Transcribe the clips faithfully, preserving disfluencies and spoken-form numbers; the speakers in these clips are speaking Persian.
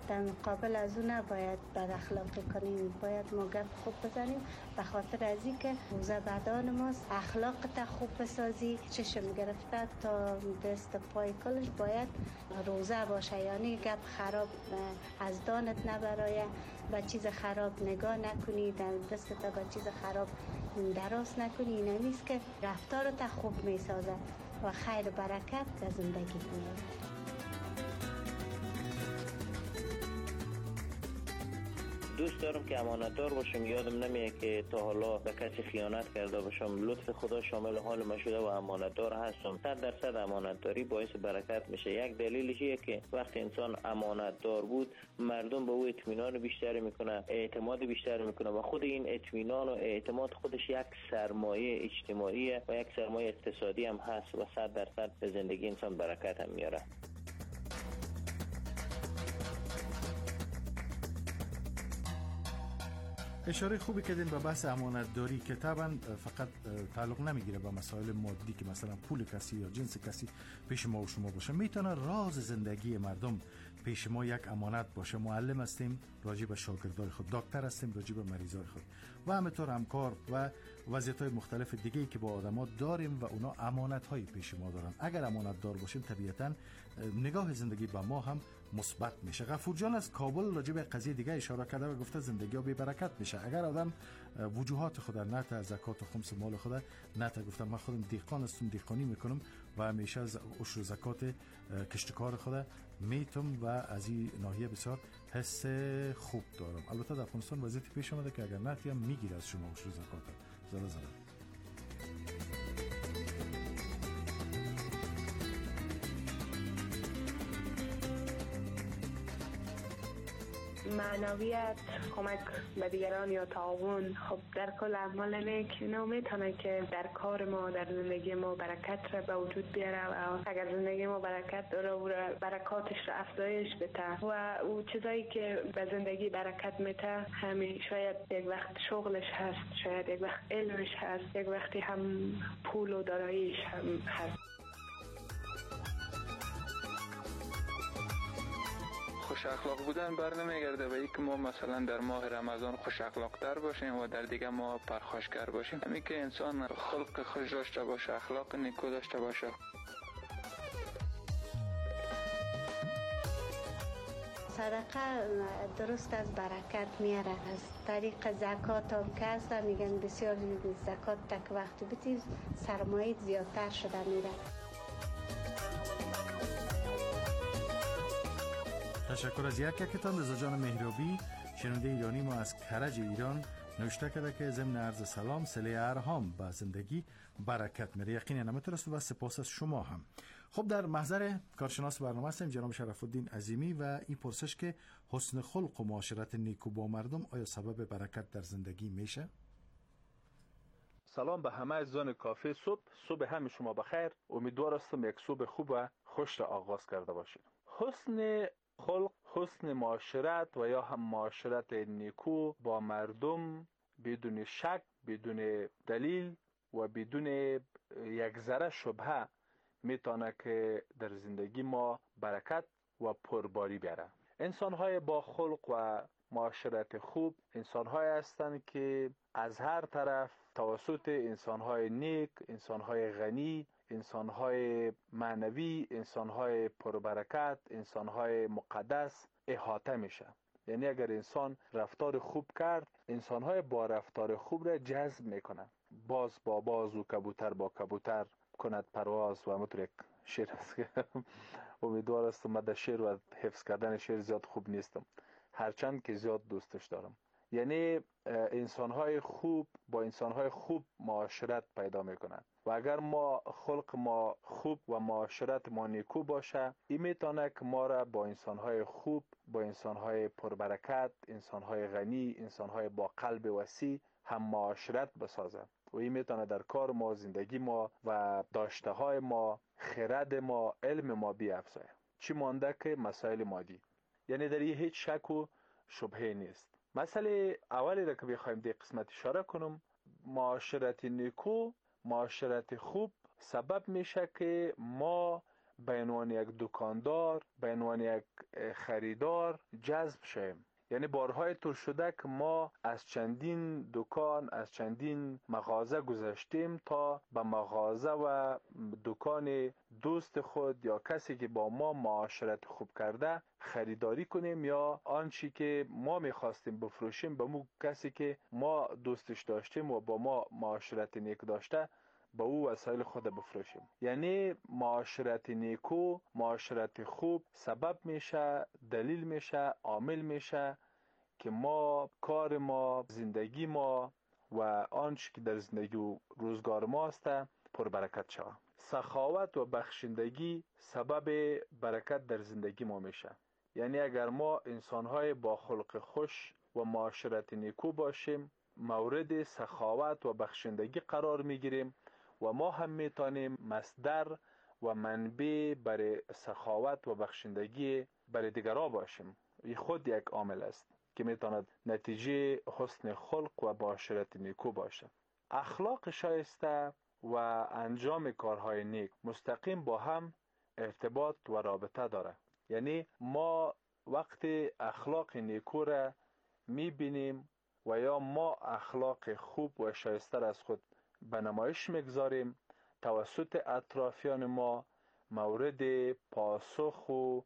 در مقابل از اون نباید بد اخلاقی کنیم، باید ما گپ خوب بزنیم، به خاطر از این که روزه بدان ماست. اخلاقت خوب بسازی، چشم گرفته تا دست پای کلش باید روزه باشه، یعنی گپ خراب از دانت نبرایه، به چیز خراب نگاه نکنی، در دست تا به چیز خراب دراز نکنی. این نیست که رفتارت خوب میسازه و خیر برکت در زندگی میاره. دوست دارم که امانتدار باشم. یادم نمیاد که تا حالا به کسی خیانت کرده باشم. لطف خدا شامل حال من شده و امانتدار هستم. صد درصد امانتداری باعث برکت میشه. یک دلیلش اینه که وقتی انسان امانتدار بود، مردم به او اطمینان بیشتری میکنه، اعتماد بیشتری میکنه و خود این اطمینان و اعتماد خودش یک سرمایه اجتماعی و یک سرمایه اقتصادی هم هست و صد درصد به زندگی انسان برکت هم میاره. اشاره خوبی کردین به بحث امانتداری که طبعا فقط تعلق نمیگیره به مسائل مادی که مثلا پول کسی یا جنس کسی پیش ما و شما باشه. میتونه راز زندگی مردم پیش ما یک امانت باشه. معلم هستیم راجع به شاگردای خود، دکتر هستیم راجع به مریضای خود و همینطور همکار و وضعیت‌های مختلف دیگه‌ای که با آدم‌ها داریم و اونا امانت‌های پیش ما دارن. اگر امانتدار باشیم طبیعتاً نگاه زندگی به ما هم مثبت میشه. غفور جان از کابل راجع به قضیه دیگه اشاره کرده و گفته زندگی ها بی برکت میشه اگر آدم وجوهات خود نه تا زکات و خمس مال خود نه تا گفتم من خودم دیقان هستم، دیقانی میکنم و همیشه از عشر و زکات کشتکار خود میتم و از این ناحیه بسیار حس خوب دارم. البته در افغانستان وضعیت پیش اومده که اگر نه تیم میگیره از شما عشر و زکات زلا زلا. معنویت، کمک به دیگران یا تعاون، خب در کل اعمال نیک اینا میتونه که در کار ما در زندگی ما برکت را به وجود بیاره و اگر زندگی ما برکت داره و برکاتش را افزایش بده و او چیزایی که به زندگی برکت میده همین شاید یک وقت شغلش هست، شاید یک وقت علمش هست، یک وقتی هم پول و داراییش هم هست. خوش اخلاق بودن بر نمیگرده به اینکه ما مثلا در ماه رمضان خوش اخلاق تر باشیم و در دیگه ماه پرخاشگر باشیم. همین که انسان خلق خوش داشته باشه، اخلاق نیکو داشته باشه. صدقه درست از برکت میاره. از طریق زکات هم که هست میگن بسیار زکات تک وقت بیتی سرمایه زیادتر شده میره. تشکر از یک یکتان. رضا جان مهرابی شنونده ایرانی ما از کرج ایران نوشته کرده که ضمن عرض سلام صله ارحام به زندگی برکت میره. یقینا نمیتونست و سپاس از شما هم. خب در محضر کارشناس برنامه هستیم جناب شرف الدین عظیمی و این پرسش که حسن خلق و معاشرت نیکو با مردم آیا سبب برکت در زندگی میشه؟ سلام به همه عزیزان کافه صبح. صبح همه شما بخیر. امیدوار هستم یک صبح خوب و خوش را آغاز کرده باشید. حسن خلق، حسن معاشرت و یا هم معاشرت نیکو با مردم بدون شک، بدون دلیل و بدون یک ذره شبهه میتونه که در زندگی ما برکت و پرباری بیاره. انسان‌های با خلق و معاشرت خوب انسان‌های هستند که از هر طرف توسط انسان‌های نیک، انسان‌های غنی، انسان‌های معنوی، انسان‌های پربرکت، انسان‌های مقدس احاطه میشه. یعنی اگر انسان رفتار خوب کرد، انسان‌های با رفتار خوب را جذب میکنه. باز با باز و کبوتر با کبوتر کند پرواز و همونطور یک شعر است که امیدوار هستم. من در شعر و حفظ کردن شعر زیاد خوب نیستم، هرچند که زیاد دوستش دارم. یعنی انسان‌های خوب با انسان‌های خوب معاشرت پیدا میکنند و اگر ما خلق ما خوب و معاشرت ما نیکو باشه، این میتونه که ما را با انسان‌های خوب، با انسان‌های پربرکت، انسان‌های غنی، انسان‌های با قلب وسیع هم معاشرت بسازه و این میتونه در کار ما، زندگی ما و داشته‌های ما، خرد ما، علم ما بیافزاید. چی مانده که مسائل مادی. یعنی در این هیچ شک و شبهه نیست. مسئله اولی را که بخوایم در قسمت اشاره کنم، معاشرت نیکو، معاشرت خوب سبب میشه که ما به عنوان یک دکاندار، به عنوان یک خریدار جذب شویم. یعنی بارهای طور شده که ما از چندین دکان، از چندین مغازه گذشتیم تا به مغازه و دکان دوست خود یا کسی که با ما معاشرت خوب کرده خریداری کنیم، یا آنچه که ما میخواستیم بفروشیم به مو کسی که ما دوستش داشتیم و با ما معاشرت نیک داشته با او وسایل خود بفروشیم. یعنی معاشرت نیکو، معاشرت خوب سبب میشه، دلیل میشه، عامل میشه که ما کار ما، زندگی ما و آنچه که در زندگی و روزگار ما است پربرکت شود. سخاوت و بخشندگی سبب برکت در زندگی ما میشه. یعنی اگر ما انسان‌های با خلق خوش و معاشرت نیکو باشیم، مورد سخاوت و بخشندگی قرار میگیریم و ما هم میتونیم مصدر و منبع برای سخاوت و بخشندگی برای دیگران باشیم. این خود یک عامل است که میتواند نتیجه حسن خلق و معاشرت نیکو باشه. اخلاق شایسته و انجام کارهای نیک مستقیم با هم ارتباط و رابطه داره. یعنی ما وقتی اخلاق نیکو را میبینیم و یا ما اخلاق خوب و شایسته را از خود به نمایش میگذاریم، توسط اطرافیان ما مورد پاسخ و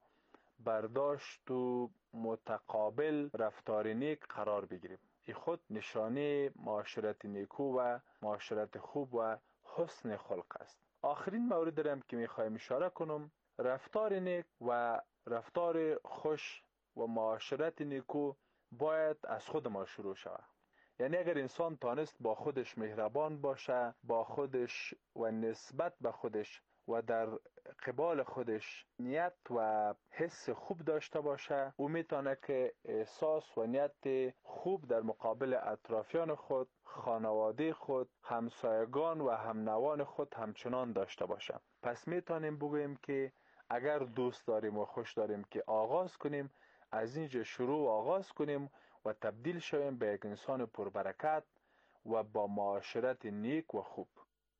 برداشت و متقابل رفتار نیک قرار بگیریم. این خود نشانه معاشرت نیکو و معاشرت خوب و حسن خلق است. آخرین مورد دارم که میخوایم اشاره کنم، رفتار نیک و رفتار خوش و معاشرت نیکو باید از خود ما شروع شود. یعنی اگر انسان تانست با خودش مهربان باشه، با خودش و نسبت به خودش و در قبال خودش نیت و حس خوب داشته باشه، او میتونه که احساس و نیت خوب در مقابل اطرافیان خود، خانواده خود، همسایگان و همنوان خود همچنان داشته باشه. پس میتونیم بگوییم که اگر دوست داریم و خوش داریم که آغاز کنیم، از اینجا شروع و آغاز کنیم و تبدیل شویم به یک انسان پربرکت و با معاشرت نیک و خوب.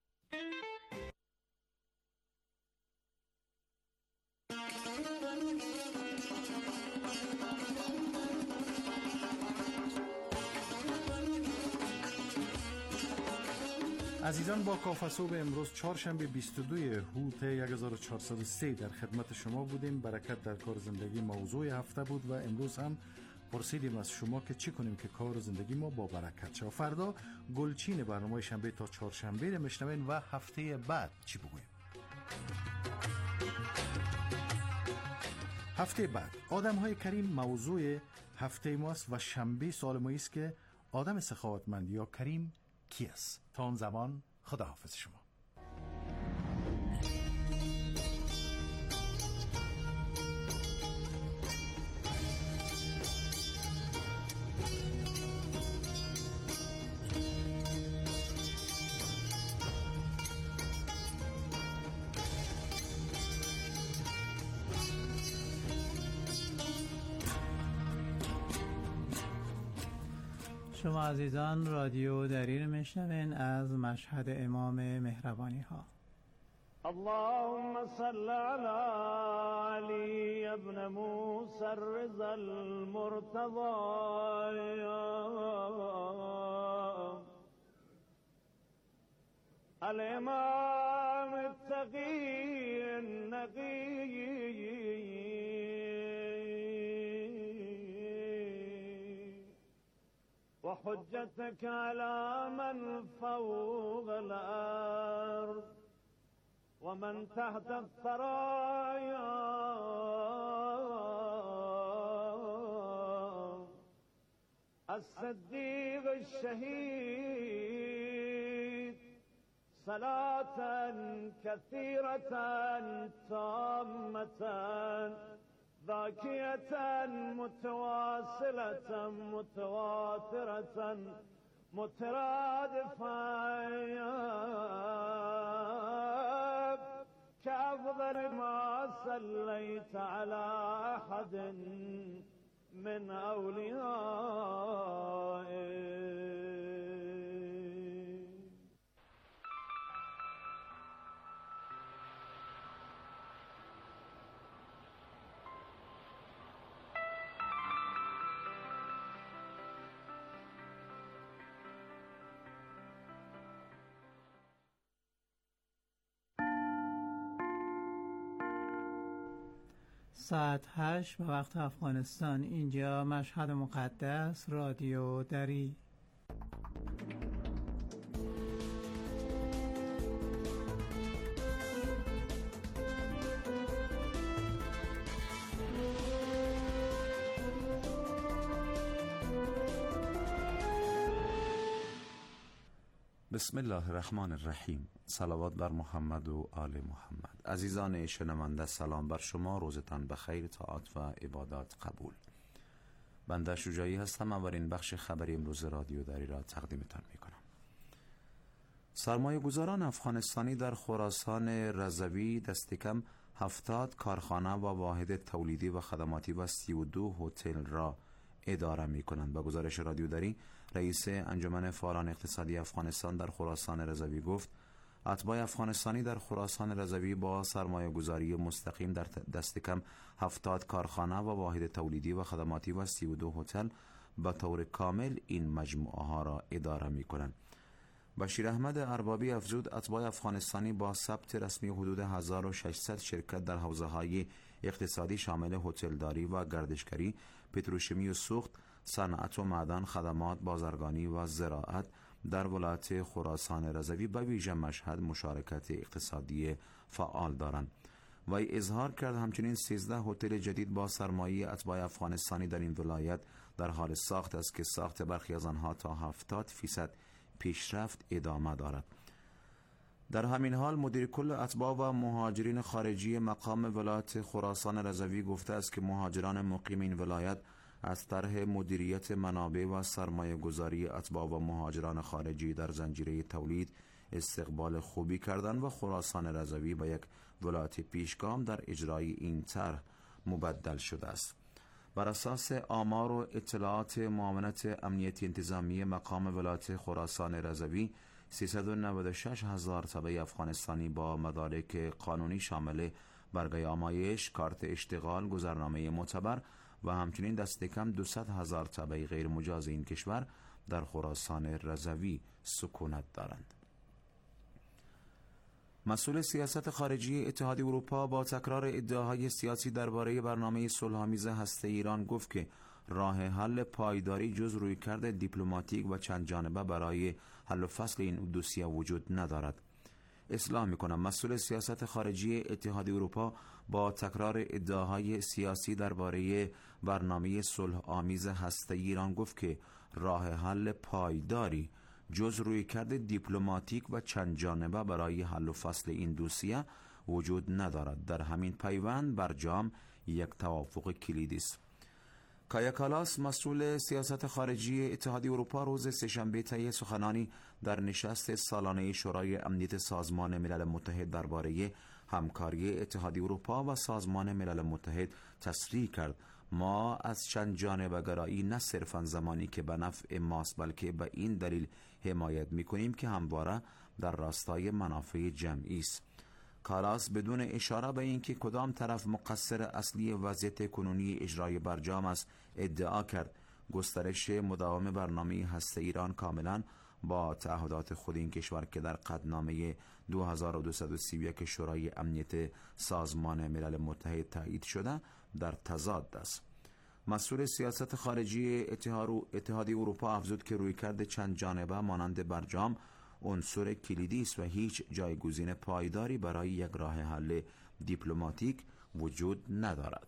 عزیزان، با کافه صبح امروز چهارشنبه بیست و دو هوت هزار و چهارصد و سه در خدمت شما بودیم. برکت در کار زندگی موضوع هفته بود و امروز هم پرسیدیم از شما که چی کنیم که کار زندگی ما با برکت شه. فردا گلچین برنامه شنبه تا چهارشنبه رو میشنوین و هفته بعد چی بگویم. هفته بعد آدم های کریم موضوع هفته ماست و شنبه سال ما است که آدم سخاوتمند یا کریم کی است. تا اون زمان خداحافظ شما. شما عزیزان رادیو دری رو میشنوین از مشهد امام مهربانی ها. اللهم صل على علي ابن موسى الرضا المرتضى الامام التقي النقي وحجتك على من فوق الأرض ومن تحت الثرايا الصديق الشهيد صلاة كثيرة تامة ذاكية متواصلة متواترة مترادفة كأفضل ما صليت على أحد من أوليائك. ساعت هشت به وقت افغانستان. اینجا مشهد مقدس، رادیو دری. بسم الله الرحمن الرحیم. صلوات بر محمد و آل محمد. عزیزان شنونده، سلام بر شما، روزتان بخیر، طاعات و عبادات قبول. بنده شجاعی هستم. اولین بخش خبری امروز رادیو دری را تقدیمتان می کنم. سرمایه گذاران افغانستانی در خراسان رضوی دست کم هفتاد کارخانه و واحد تولیدی و خدماتی و سی و دو هتل را اداره می کنند. با گزارش رادیو دری، رئیس انجمن فعالان اقتصادی افغانستان در خراسان رضوی گفت اتباع افغانستانی در خراسان رضوی با سرمایه گذاری مستقیم در دست کم هفتاد کارخانه و واحد تولیدی و خدماتی و سی و دو هتل به طور کامل این مجموعه ها را اداره می کنند. بشیر احمد اربابی افزود اتباع افغانستانی با ثبت رسمی حدود هزار و ششصد شرکت در حوزه های اقتصادی شامل هتلداری و گردشگری، پتروشیمی و سوخت، صنعت و معدن، خدمات، بازرگانی و زراعت در ولایت خراسان رضوی به ویژه مشهد مشارکت اقتصادی فعال دارند. وی اظهار کرد همچنین سیزده هتل جدید با سرمایه اتباع افغانستانی در این ولایت در حال ساخت است که ساخت برخی از آنها تا هفتاد فیصد پیشرفت ادامه دارد. در همین حال مدیر کل اتباع و مهاجرین خارجی مقام ولایت خراسان رضوی گفته است که مهاجران مقیم این ولایت از طرح مدیریت منابع و سرمایه گذاری اتباع و مهاجران خارجی در زنجیره تولید استقبال خوبی کردند و خراسان رضوی به یک ولایت پیشگام در اجرای این طرح مبدل شده است. بر اساس آمار و اطلاعات معاونت امنیتی انتظامی مقام ولایت خراسان رضوی، سیصد و نود و شش هزار تبع افغانستانی با مدارک قانونی شامل برگه آمایش، کارت اشتغال، گذرنامه معتبر و همچنین دست کم دویست هزار تبع غیر مجاز این کشور در خراسان رضوی سکونت دارند. مسئول سیاست خارجی اتحادیه اروپا با تکرار ادعاهای سیاسی درباره برنامه صلح‌آمیز هسته ایران گفت که راه حل پایداری جز رویکرد دیپلماتیک و چند جانبه برای حل و فصل این دوسیه وجود ندارد. اصلاح میکنم. مسئول سیاست خارجی اتحادیه اروپا با تکرار ادعاهای سیاسی درباره برنامه صلح‌آمیز هسته ایران گفت که راه حل پایداری جز رویکرد دیپلماتیک و چند جانبه برای حل و فصل این دوسیه وجود ندارد. در همین پیوند برجام یک توافق کلیدی است. کایا کالاس مسئول سیاست خارجی اتحادیه اروپا روز سه‌شنبه طی سخنانی در نشست سالانه شورای امنیت سازمان ملل متحد درباره همکاری اتحادیه اروپا و سازمان ملل متحد تصریح کرد ما از چند جانبه گرایی نه صرفاً زمانی که به نفع ماست بلکه به این دلیل حمایت می‌کنیم که همواره در راستای منافع جمعی است. کالاس بدون اشاره به اینکه کدام طرف مقصر اصلی وضعیت کنونی اجرای برجام است ادعا کرد گسترش مداوم برنامه هسته ایران کاملا با تعهدات خود این کشور که در قطعنامه دو هزار و دویست و سی و یک شورای امنیت سازمان ملل متحد تایید شده در تضاد است. مسئول سیاست خارجی اتحادیه اروپا افزود که رویکرد چند جانبه مانند برجام عنصر کلیدی است و هیچ جایگزین پایداری برای یک راه حل دیپلماتیک وجود ندارد.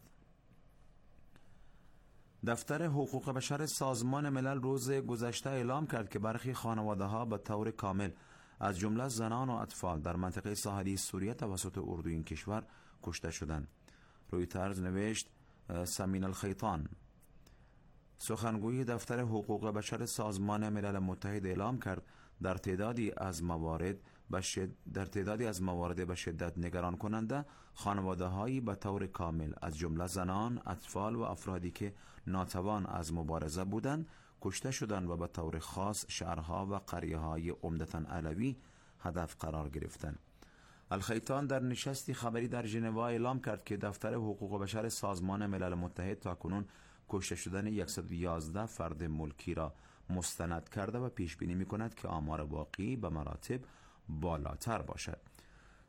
دفتر حقوق بشر سازمان ملل روز گذشته اعلام کرد که برخی خانواده‌ها به طور کامل از جمله زنان و اطفال در منطقه ساحلی سوریه توسط اردو این کشور کشته شدند. رویترز نوشت سمین الخیطان سخنگوی دفتر حقوق بشر سازمان ملل متحد اعلام کرد در تعدادی از موارد بشد... در تعدادی از موارد به شدت نگران کننده خانواده‌هایی به طور کامل از جمله زنان، اطفال و افرادی که ناتوان از مبارزه بودند کشته شدند و به طور خاص شهرها و قریه‌های عمدتاً علوی هدف قرار گرفتند. الخیطان در نشستی خبری در ژنوا اعلام کرد که دفتر حقوق بشر سازمان ملل متحد تاکنون کشته شدن صد و یازده فرد ملکی را مستند کرده و پیش بینی می‌کند که آمار واقعی به مراتب بالاتر باشد.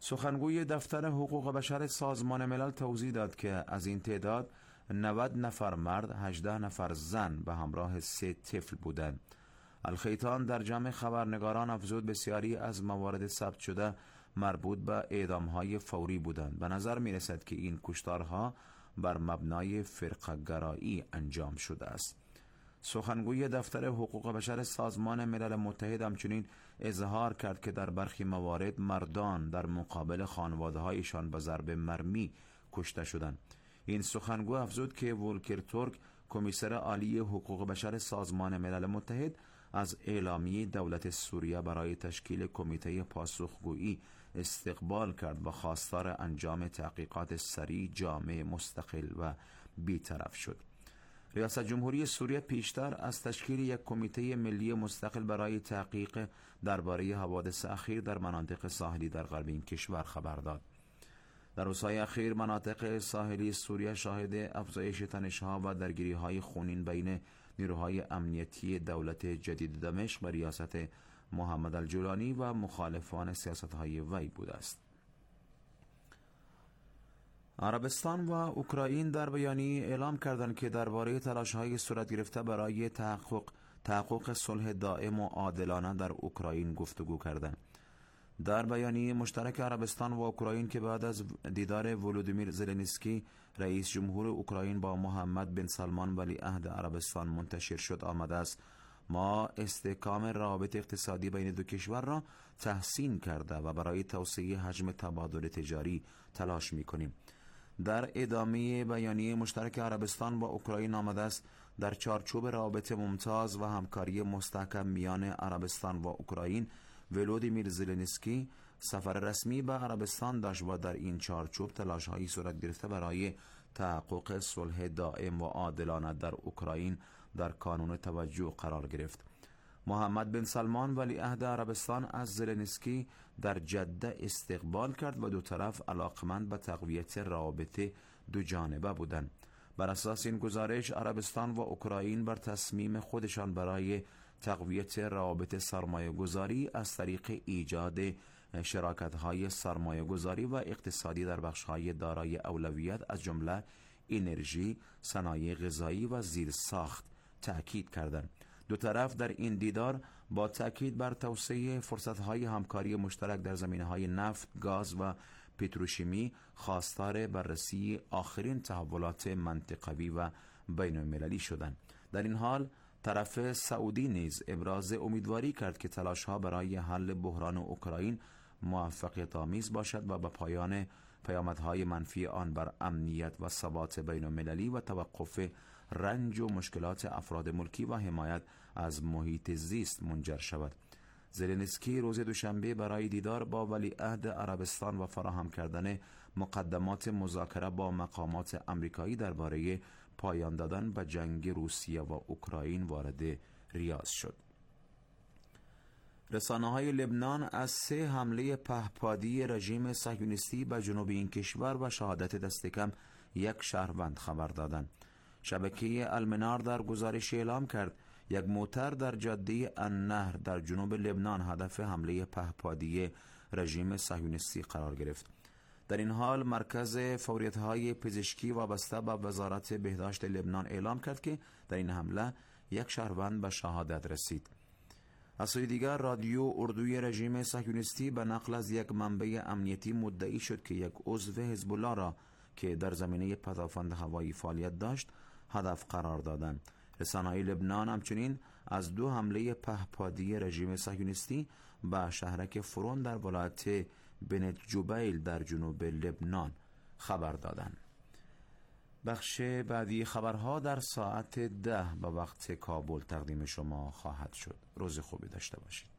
سخنگوی دفتر حقوق بشر سازمان ملل توضیح داد که از این تعداد نود نفر مرد، هجده نفر زن به همراه سه طفل بودند. الخیطان در جمع خبرنگاران افزود بسیاری از موارد ثبت شده مربوط به اعدام‌های فوری بودند. به نظر می‌رسد که این کشتارها بر مبنای فرقه‌گرایی انجام شده است. سخنگوی دفتر حقوق بشر سازمان ملل متحد همچنین اظهار کرد که در برخی موارد مردان در مقابل خانواده‌هایشان به ضرب مرمی کشته شدند. این سخنگو افزود که ولکر تورک، کمیسر عالی حقوق بشر سازمان ملل متحد، از اعلامیه دولت سوریه برای تشکیل کمیته پاسخگویی استقبال کرد و خواستار انجام تحقیقات سریع، جامع، مستقل و بی‌طرف شد. ریاست جمهوری سوریه پیشتر از تشکیل یک کمیته ملی مستقل برای تحقیق درباره حوادث اخیر در مناطق ساحلی در غرب این کشور خبر داد. در روزهای اخیر مناطق ساحلی سوریه شاهد افزایش تنش‌ها و درگیری‌های خونین بین نیروهای امنیتی دولت جدید دمشق و ریاست محمد الجولانی و مخالفان سیاست‌های وی بوده است. عربستان و اوکراین در بیانیه اعلام کردند که درباره تلاش‌های صورت گرفته برای تحقق تحقق صلح دائم و عادلانه در اوکراین گفتگو کردند. در بیانیه مشترک عربستان و اوکراین که بعد از دیدار ولودیمیر زلنسکی رئیس جمهور اوکراین با محمد بن سلمان ولی عهد عربستان منتشر شد آمده است: ما استحکام روابط اقتصادی بین دو کشور را تحسین کرده و برای توسعه حجم تبادل تجاری تلاش می‌کنیم. در ادامه بیانیه مشترک عربستان با اوکراین آمده است: در چارچوب روابط ممتاز و همکاری مستحکم میان عربستان و اوکراین، ولودیمیر زلنسکی سفر رسمی به عربستان داشت و در این چارچوب تلاش‌هایی صورت گرفته برای تحقق صلح دائم و عادلانه در اوکراین در کانون توجه قرار گرفت. محمد بن سلمان ولی عهد عربستان از زلنسکی در جده استقبال کرد و دو طرف علاقمند به تقویت روابط دو جانبه بودند. بر اساس این گزارش عربستان و اوکراین بر تصمیم خودشان برای تقویت روابط سرمایه گذاری از طریق ایجاد شراکت‌های سرمایه گذاری و اقتصادی در بخش‌های دارای اولویت از جمله انرژی، صنایع غذایی و زیرساخت تأکید کردند. دو طرف در این دیدار با تأکید بر توسعه فرصت‌های همکاری مشترک در زمینه‌های نفت، گاز و پتروشیمی خواستار بررسی آخرین تحولات منطقوی و بین‌المللی شدند. در این حال طرف سعودی نیز ابراز امیدواری کرد که تلاش‌ها برای حل بحران اوکراین موفقیت آمیز باشد و به پایان پیامدهای منفی آن بر امنیت و ثبات بین‌المللی و توقف رنج و مشکلات افراد ملکی و حمایت از محیط زیست منجر شود. زلنسکی روز دوشنبه برای دیدار با ولیعهد عربستان و فراهم کردن مقدمات مذاکره با مقامات آمریکایی درباره پایان دادن به جنگ روسیه و اوکراین وارد ریاض شد. رسانه‌های لبنان از سه حمله پهپادی رژیم صهیونیستی به جنوب این کشور و شهادت دست کم یک شهروند خبر دادند. شبکه المنار در گزارش اعلام کرد یک موتر در جاده النهر در جنوب لبنان هدف حمله پهپادی رژیم صهیونیستی قرار گرفت. در این حال مرکز فوریت‌های پزشکی وابسته به وزارت بهداشت لبنان اعلام کرد که در این حمله یک شهروند به شهادت رسید. از سوی دیگر رادیو اردوی رژیم صهیونیستی به نقل از یک منبع امنیتی مدعی شد که یک عضو حزب الله را که در زمینه پدافند هوایی فعالیت داشت هدف قرار دادند. رسانه‌های لبنان همچنین از دو حمله پهپادی رژیم صهیونیستی به شهرک فرون در ولایت بنت جبیل در جنوب لبنان خبر دادند. بخش بعدی خبرها در ساعت ده به وقت کابل تقدیم شما خواهد شد. روز خوبی داشته باشید.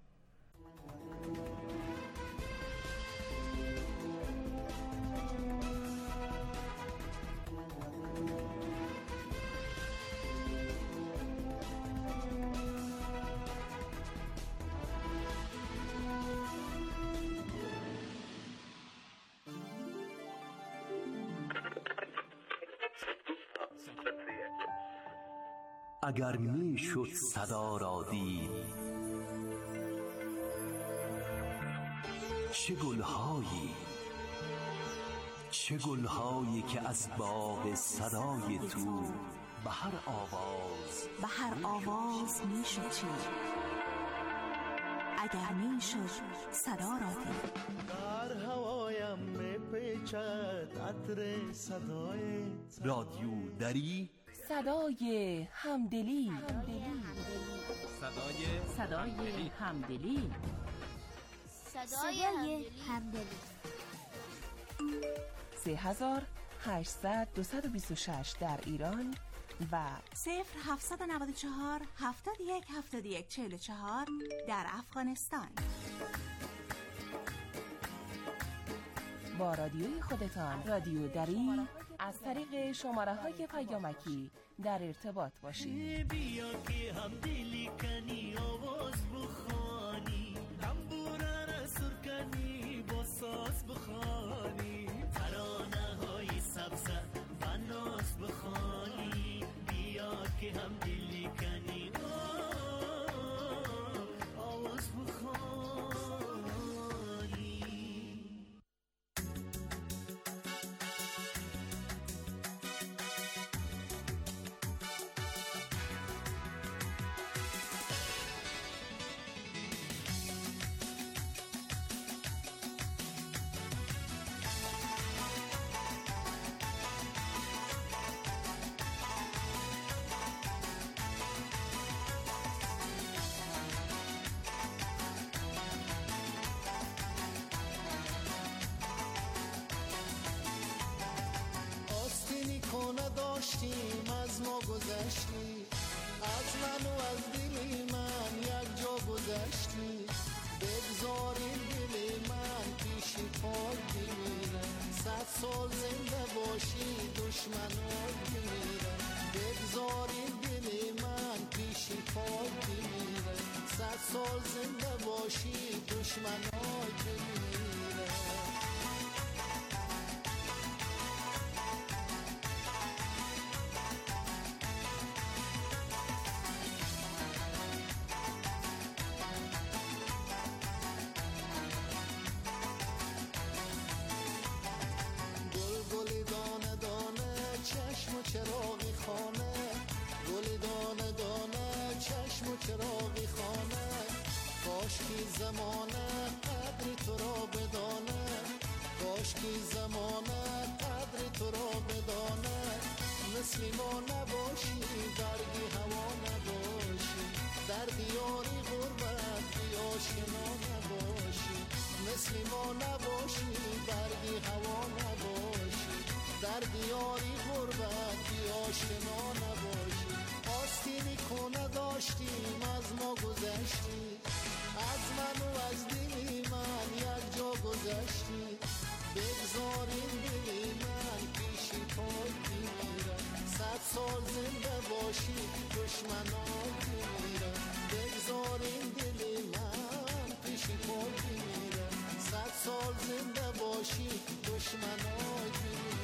اگر می شد صدا را دید، چه گلهایی چه گلهایی که از باغ صدای تو به هر آواز به هر آواز می شد چید اگر می شد صدا را دید. در هوایم می پیچد عطر صدای رادیو دری، صدای همدلی، صدای صدای همدلی، صدای همدلی. سه هزار هشتصد دویست و بیست و شش در ایران و صفر هفتصد و نود و چهار هفتاد و یک هفتاد و یک چهل و چهار در افغانستان. با رادیوی خودتان رادیو دری از طریق شماره های پیامکی در ارتباط باشید. بیا که هم دلی کنی آواز بخوانی، تنبوره را سر کنی با ساز بخوانی، ترانه های سبزه و ناز بخوانی. بیا که هم دلی کنی آواز بخوانی. داشتیم از ما گذشتی، از من و از دلی من یک جا گذشتی. بگذاریم دلی من پیشی پاک بمیرم، صد سال زنده باشی دشمنات بمیرم. بگذاریم دلی من پیشی پاک بمیرم، صد سال زنده باشی دشمنات بمیرم. چراغی خانه، گل دانه دانه چشم و چراغی خانه. کاش کی زمانه قدر تو را بدانه، کاش کی زمانه قدر تو را بدانه. مثل ما نباشی برگی هوا نباشی، در دیاری غربت بی آشنا نباشی. مثل ما نباشی برگی هوا نباشی، در دیاری غربت بی آشنا نباشی. آستینی کنه داشتیم از ما گذشتی، از من و از دلی من یک جا گذشتی. بگذاریم دلی من پیشی پاک بمیرم، صد سال زنده باشی دشمنات بمیرم. بگذاریم دلی من پیشی پاک بمیرم، صد سال زنده باشی دشمنات بمیرم.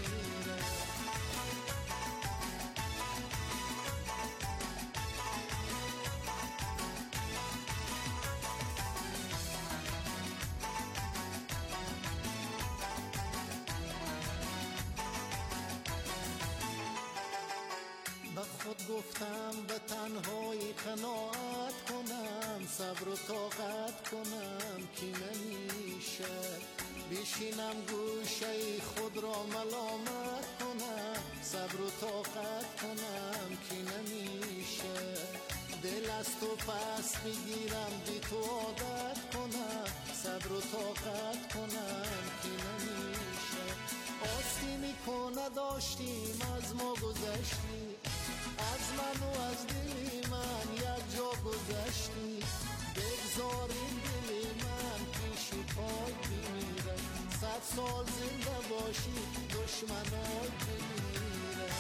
خود گفتم به تنهایی قناعت کنم، صبر و طاقت کنم که نمیشه. بشینم گوشه خود را ملامت کنم، صبر و طاقت کنم که نمیشه. دل از تو پس بگیرم بی تو عادت کنم، صبر و طاقت کنم که نمیشه. آستینی کنه داشتیم از ما گذشتی، از من و از دلی من یک جا گذشتی. بگذاریم دلی من پیشی پاک بمیرم، صد سال زنده باشی دشمنات بمیرم.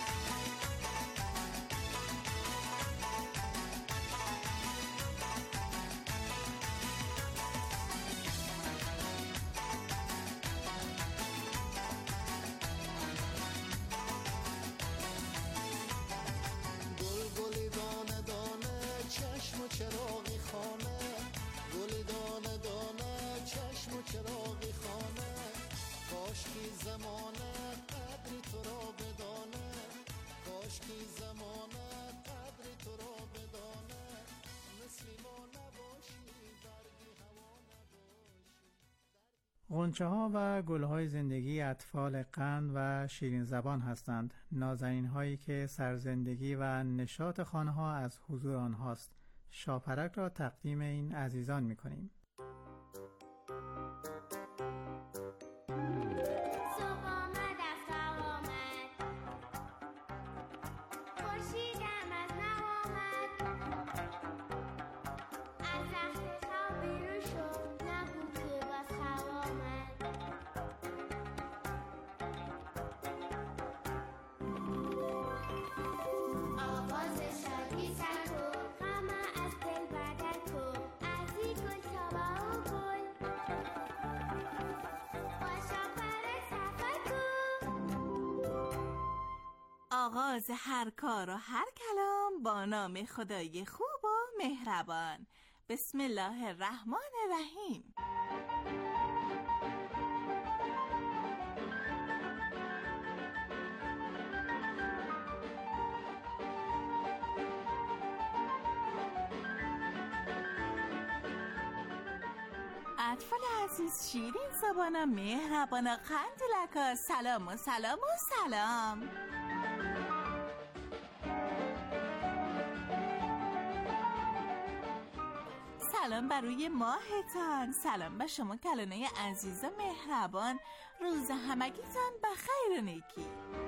چراغی خانه، گل دانه دانه چشم و چراغی خانه. کاش کی زمان غنچه ها و گل های زندگی اطفال قند و شیرین زبان هستند. نازنین هایی که سرزندگی و نشاط خانه ها از حضور آنهاست. شاپرک را تقدیم این عزیزان می کنیم. آغاز هر کار و هر کلام با نام خدای خوب و مهربان. بسم الله الرحمن الرحیم. اطفال عزیز، شیرین زبانا، مهربانا، قندلکا، سلام و سلام و سلام. سلام بر روی ماهتان، سلام به شما کلانه عزیز و مهربان. روز همگیتان بخیر و نیکی.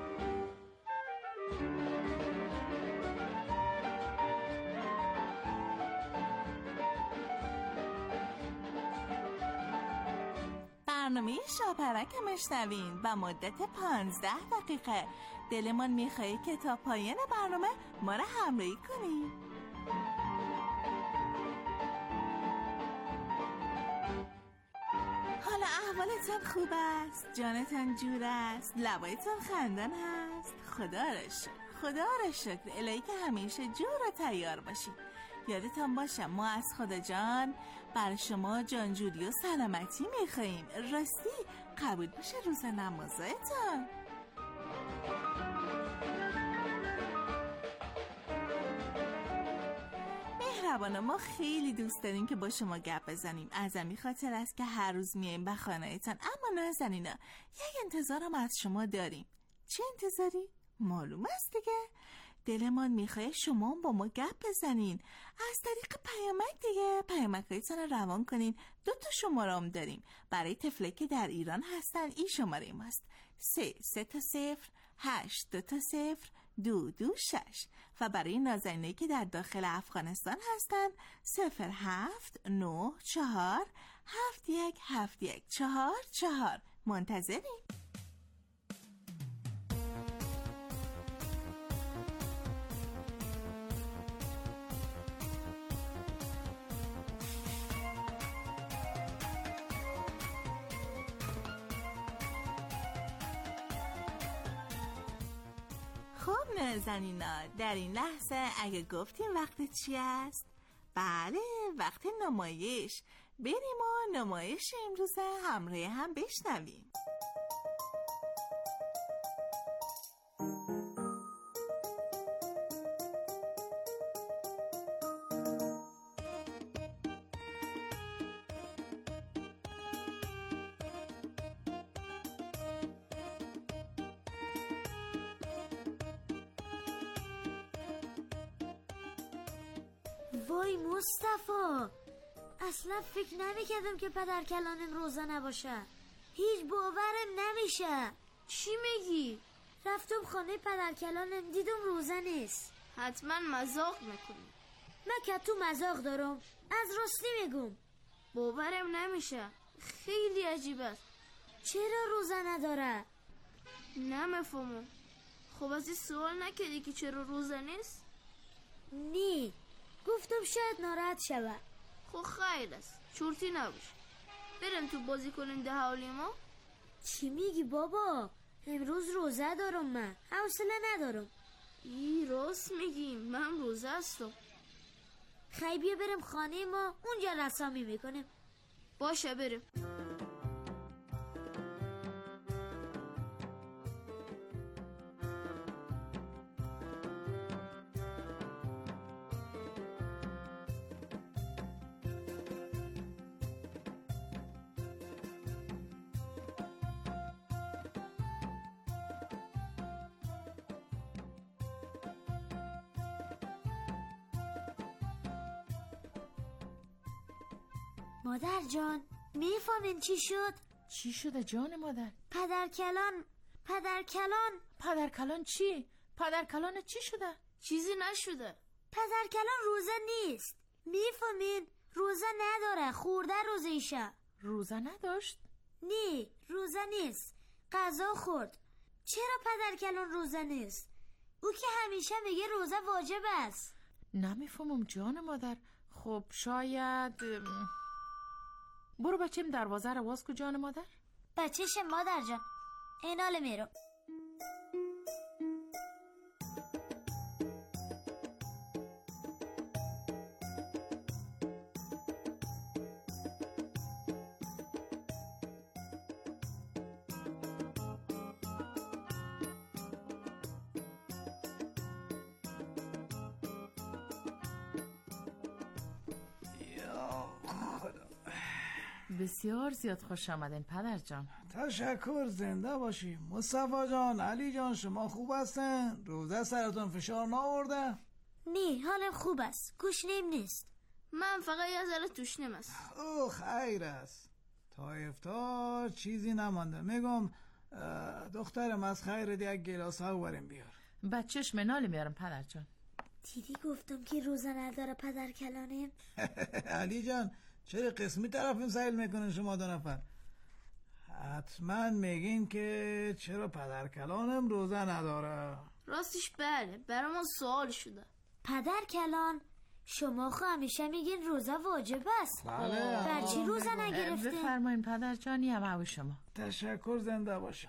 برنامه شاپرک مشنوین با مدت پانزده دقیقه. دلمان میخواهی که تا پایان برنامه ما را همراهی کنید. حالا احوالتان خوب است؟ جانتان جور است؟ لبایتان خندان هست؟ خدا را شکر، خدا را شکر الهی که همیشه جور و تیار باشید. یادتان باشه ما از خدا جان بر شما جانجوری و سلامتی میخواییم. راستی قبول بشه روز نمازتان. مهربانا، ما خیلی دوست داریم که با شما گپ بزنیم. از همین خاطر است که هر روز میایم به خانه‌تان. اما نازنینا، یک انتظارم از شما داریم. چه انتظاری؟ معلوم است دیگه. دلمان میخواه شما با ما گپ بزنین از طریق پیامک دیگه. پیامک‌هایتان رو روان کنین. دو تا شماره هم داریم برای طفلایی که در ایران هستن. این شماره ماست: سه سه تا صفر هشت دو تا صفر دو دو شش. و برای نازنینایی که در داخل افغانستان هستن صفر هفت نه چهار هفت یک هفت یک چهار چهار. منتظریم. خب نازنینا، در این لحظه اگه گفتیم وقت چی است؟ بله، وقت نمایش. بریم و نمایش امروز همراه هم بشنویم. وای مصطفی، اصلا فکر نمیکردم که پدر کلانم روزه نباشه. هیچ باورم نمیشه. چی میگی؟ رفتم خانه پدر کلانم دیدم روزه نیست. حتما مذاق میکنی. من که تو مذاق دارم، از راستی میگم. باورم نمیشه، خیلی عجیب است. چرا روزه نداره؟ نمیفهمم. خب از این سوال نکردی که چرا روزه نیست؟ نی، گفتم شاید ناراحت شود. خب خیر است، چورتی نباش. بریم تو بازی کنیم ده حالی ما. چی میگی بابا؟ امروز روزه دارم، من حوصله ندارم. ای راست میگی، من روزه هستم. خیلی بیا بریم خانه ما، اونجا رسامی میکنیم. باشه بریم. مادر جان میفهمین چی شد؟ چی شده جان مادر؟ پدر کلان پدر کلان پدر کلان چی؟ پدر کلان چی شده؟ چیزی نشده. پدر کلان روزه نیست. میفهمین؟ روزه نداره، خورده روزیشه. روزه نداشت؟ نی روزه نیست، غذا خورد. چرا پدر کلان روزه نیست؟ او که همیشه میگه روزه واجب است. نمیفهمم جان مادر. خب شاید برو بچیم دروازه رو باز کو جان مادر. بچهش مادر جان اینال میرو. بسیار زیاد خوش آمدین پدر جان. تشکر، زنده باشی. مصطفی جان، علی جان، شما خوب هستن؟ روزه سرتون فشار نآورده؟ نی حالم خوب است، گوشنیم نیست. من فقط یه ذره توشنیم است. او خیر است. تا افطار چیزی نمانده. میگم دخترم از خیرت یک گلاس ها بریم بیار. بچهش منال میارم پدر جان. دیدی گفتم که روزه نداره پدر کلانیم. علی جان چرا قسمی طرفیم سیل میکنین شما دو نفر؟ حتما میگین که چرا پدر کلانم روزه نداره. راستش بله، برامون سوال شده. پدر کلان شما خو همیشه میگین روزه واجب است. بله. برچی روزه نگرفتین؟ بفرمایین پدر جان، یه شما. تشکر، زنده باشه.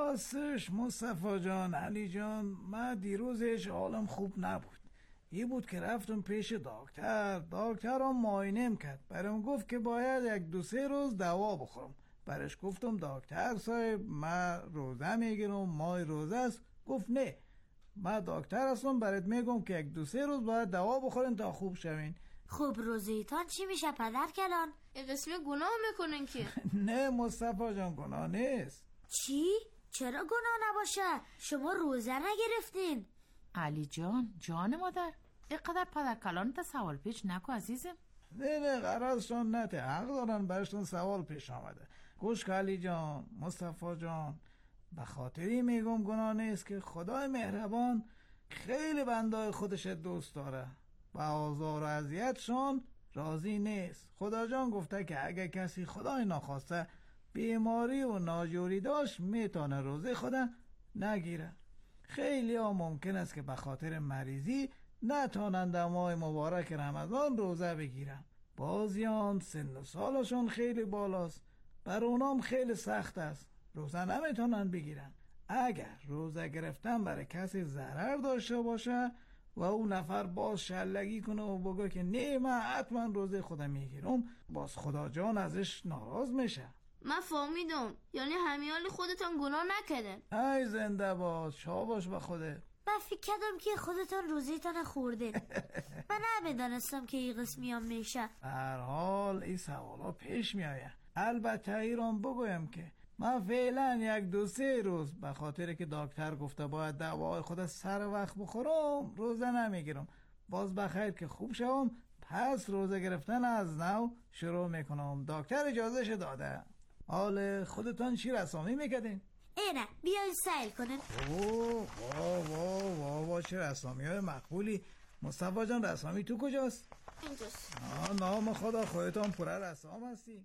راستش مصطفی جان، علی جان، من دیروزش حالم خوب نبود. یه بود که رفتم پیش دکتر. دکترم معاینم کرد، برام گفت که باید یک دو سه روز دوا بخورم. برش گفتم دکتر صاحب من روزه میگیرم، ماه روزه است. گفت نه، من دکتر هستم، برات میگم که یک دو سه روز باید دوا بخورین تا خوب شوین. خب روزیتان چی میشه پدر کلان؟ این قسمی گناه میکنین که. نه مصطفی جان، گناه نیست. چی؟ چرا گناه نباشه؟ شما روزه نگرفتین؟ علی جان، جان مادر، اینقدر پدر کلانت سوال پیش نکو عزیزم. نه نه غرضشون نته، حق دارن برشتون سوال پیش آمده. گوش که علی جان، مصطفی جان، به خاطری میگم گناه نیست که خدای مهربان خیلی بندای خودش دوست داره، با آزار و اذیتشون راضی نیست. خدا جان گفته که اگه کسی خدای ناخواسته بیماری و ناجوری داشت میتونه روزه خدا نگیره. خیلی ها ممکن است که به خاطر مریضی نتونند ماه مبارک رمضان روزه بگیرن. بازیان سن و سالشون خیلی بالاست، بر اونام خیلی سخت است، روزه نمیتونن بگیرن. اگر روزه گرفتن برای کسی ضرر داشته باشه و اون نفر باز شلگی کنه و بگه که نه من حتما روزه خدا میگیرم، باز خدا جان ازش ناراض میشه. من فهمیدم، یعنی همیال خودتان گناه نکردن. ای زنده باش، شاباش به خوده. من فکر کردم که خودتان روزیتان خوردین. من نمیدانستم که این قسمی هم میشه. هر حال این سوالا پیش میآید. البته ایران بگویم که من فعلا یک دو سه روز به خاطر که دکتر گفته باید دوای خود سر وقت بخورم روزه نمیگیرم. باز بخیر که خوب شوم پس روزه گرفتن از نو شروع میکنم. دکتر اجازهش داده. حال خودتان چی رسامی میکردین؟ اینه بیاین سیل کنیم. اوه واه واه واه واه چه رسامی های مقبولی. مصطفی جان رسامی تو کجاست؟ اینجاست. آه نام خدا خودتان پره رسام هستی.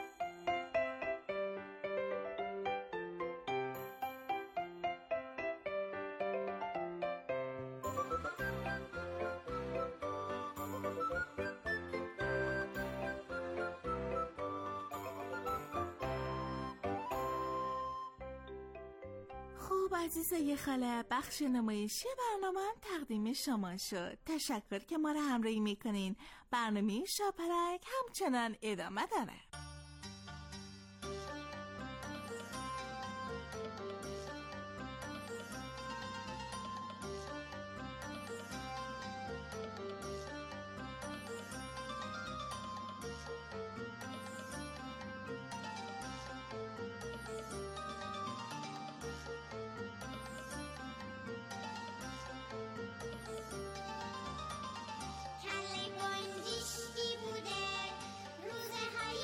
عزیزای خاله، بخش نمایشی برنامه هم تقدیم شما شد. تشکر که ما را همراهی میکنین. برنامه شاپرک همچنان ادامه داره. کله گنجشکی بوده روزه های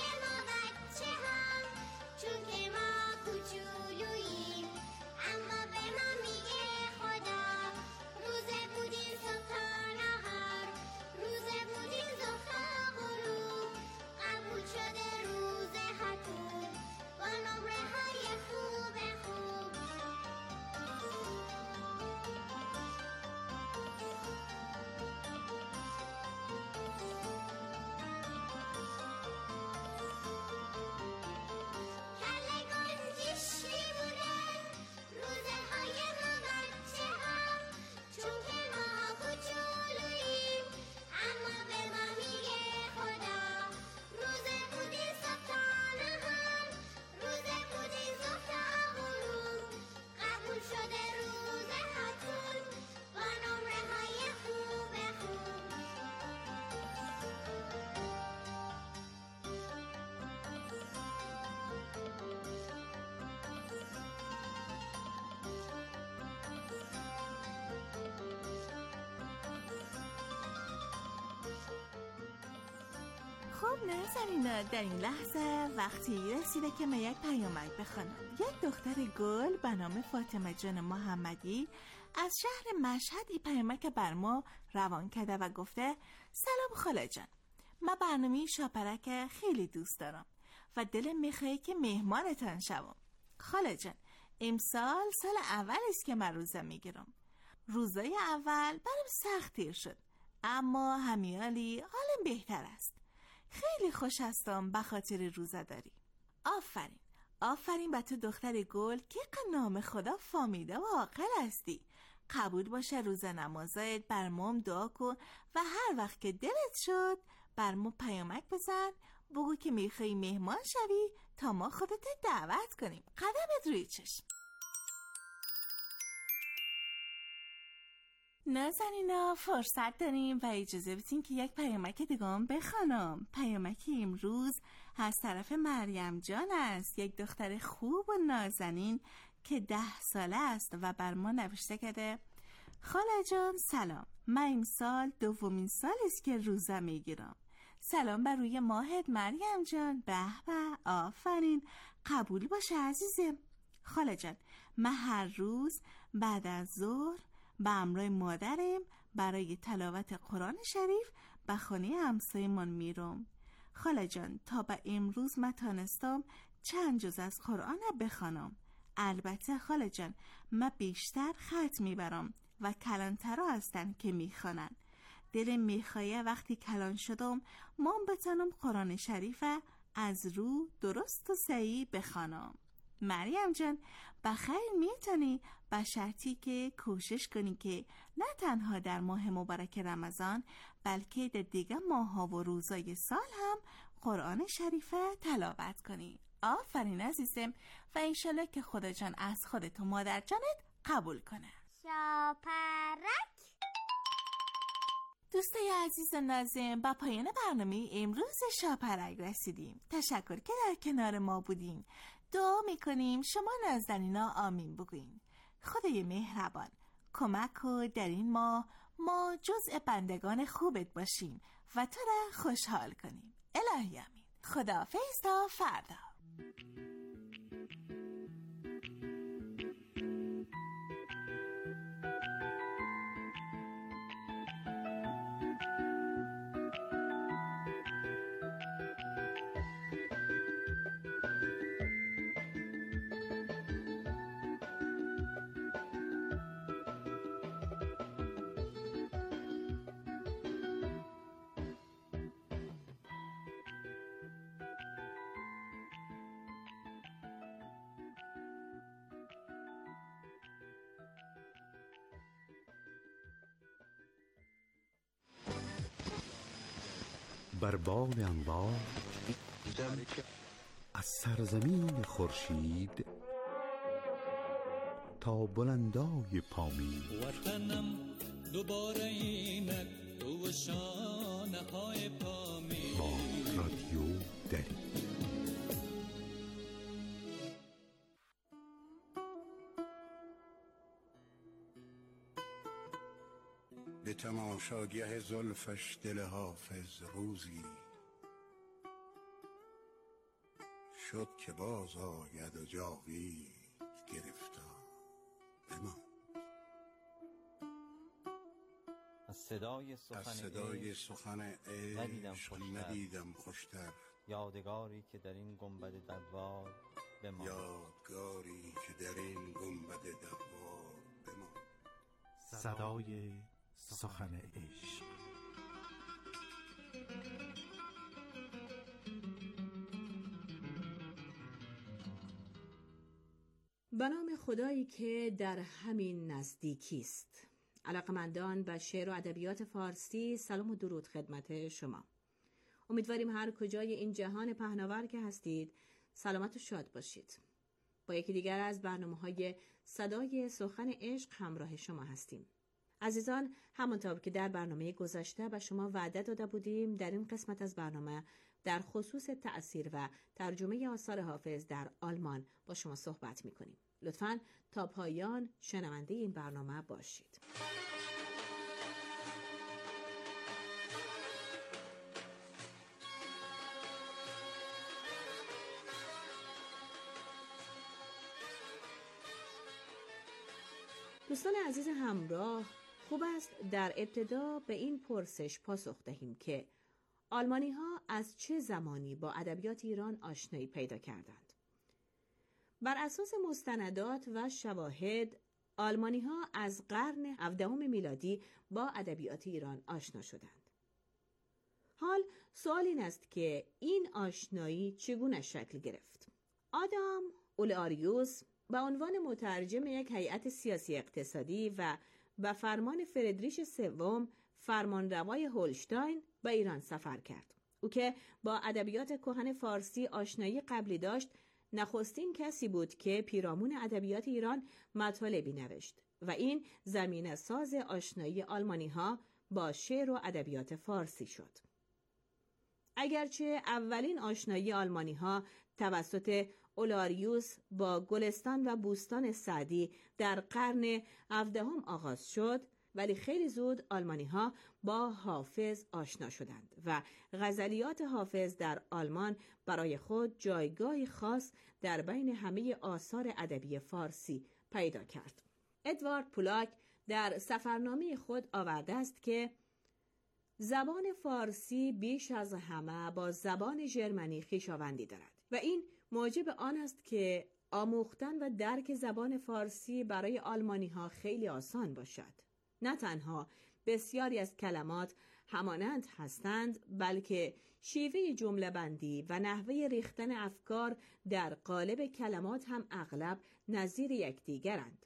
خب نازنینا، در این لحظه وقتی رسیده که من یک پیامک بخونم. یک دختر گل به نام فاطمه جان محمدی از شهر مشهد این پیامک بر ما روان کرده و گفته: سلام خاله جان، من برنامه شاپرک خیلی دوست دارم و دلم میخواد که مهمانتان شوم. خاله جان، امسال سال اول است که من روزه میگیرم. روزای اول برام سخت تیر شد، اما همیالی حالم بهتر است. خیلی خوش هستم به خاطر روزه داری. آفرین آفرین به تو دختر گل که نام خدا فامیده و عاقل هستی. قبول باشه روزه نمازت بر مام دعا کن و هر وقت که دلت شد بر ما پیامک بزن، بگو که میخوای مهمان شوی تا ما خودت دعوت کنیم. قدمت روی چشم. نازنینا، فرصت داریم و اجازه بدین که یک پیامک دیگه هم بخوانم. پیامک امروز از طرف مریم جان است، یک دختر خوب و نازنین که ده ساله است و بر ما نوشته کرده: خاله جان سلام، من امسال دومین سال است که روزه میگیرم. سلام بر روی ماهت مریم جان. به به، آفرین، قبول باشه عزیزم. خاله جان، من هر روز بعد از ظهر به همراه مادرم برای تلاوت قرآن شریف به خانه همسایه‌مان میرم. خاله جان، تا به امروز من تانستم چند جز از قرآن بخوانم. البته خاله جان، من بیشتر خط میبرم و کلانترا هستن که میخوانن. دلم میخواه وقتی کلان شدم من بتانم قرآن شریف از رو درست و صحیح بخوانم. مریم جان، بخیر میتونی، به شرطی که کوشش کنی که نه تنها در ماه مبارک رمضان بلکه در دیگه ماه ها و روزای سال هم قرآن شریف تلاوت کنی. آفرین عزیزم و انشالله که خدا جان از خودت و مادر جانت قبول کنه. شاپرک. دوستای عزیز و نازم، با پایان برنامه امروز شاپرک رسیدیم. تشکر که در کنار ما بودین. دعا میکنیم شما نازنینا آمین بگوین. خدای مهربان کمک و در این ماه ما جزء بندگان خوبت باشیم و تو را خوشحال کنیم. الهی آمین. خداحافظ تا فردا. بر بال انوار از سرزمین خورشید تا بلندای پامین، وطنم دوباره اینک تو شانه های پامین. با رادیو دری. به تماشاگه زلفش دل حافظ روزی شد که باز آید و جاوید گرفتار بمان. از صدای سخن, از صدای سخن عشق ندیدم خوشتر، یادگاری که در این گنبد دوار بمان. یادگاری که در این گنبد دوار بمان. صدای سخن عشق. به نام خدایی که در همین نزدیکی است. علاقمندان به شعر و ادبیات فارسی، سلام و درود خدمت شما. امیدواریم هر کجای این جهان پهناور که هستید سلامت و شاد باشید. با یکی دیگر از برنامه‌های صدای سخن عشق همراه شما هستیم. عزیزان، همانطور که در برنامه گذشته به شما وعده داده بودیم، در این قسمت از برنامه در خصوص تأثیر و ترجمه آثار حافظ در آلمان با شما صحبت می‌کنیم. لطفاً تا پایان شنونده این برنامه باشید. دوستان عزیز همراه، خوب است در ابتدا به این پرسش پاسخ دهیم که آلمانی ها از چه زمانی با ادبیات ایران آشنایی پیدا کردند؟ بر اساس مستندات و شواهد، آلمانی ها از قرن هفدهم میلادی با ادبیات ایران آشنا شدند. حال سوال این است که این آشنایی چگونه شکل گرفت؟ آدام اولیاریوس به عنوان مترجم یک هیئت سیاسی اقتصادی و به فرمان فردریش سوم فرمانروای هولشتاین به ایران سفر کرد. او که با ادبیات کهن فارسی آشنایی قبلی داشت، نخستین کسی بود که پیرامون ادبیات ایران مطالبی نوشت و این زمینه ساز آشنایی آلمانی ها با شعر و ادبیات فارسی شد. اگرچه اولین آشنایی آلمانی ها توسط اولاریوس با گلستان و بوستان سعدی در قرن هفدهم آغاز شد، ولی خیلی زود آلمانی ها با حافظ آشنا شدند و غزلیات حافظ در آلمان برای خود جایگاهی خاص در بین همه آثار ادبی فارسی پیدا کرد. ادوارد پولاک در سفرنامه خود آورده است که زبان فارسی بیش از همه با زبان ژرمنی خویشاوندی دارد و این موجب آن است که آموختن و درک زبان فارسی برای آلمانی ها خیلی آسان باشد. نه تنها بسیاری از کلمات همانند هستند، بلکه شیوه جمله بندی و نحوه ریختن افکار در قالب کلمات هم اغلب نظیر یکدیگرند.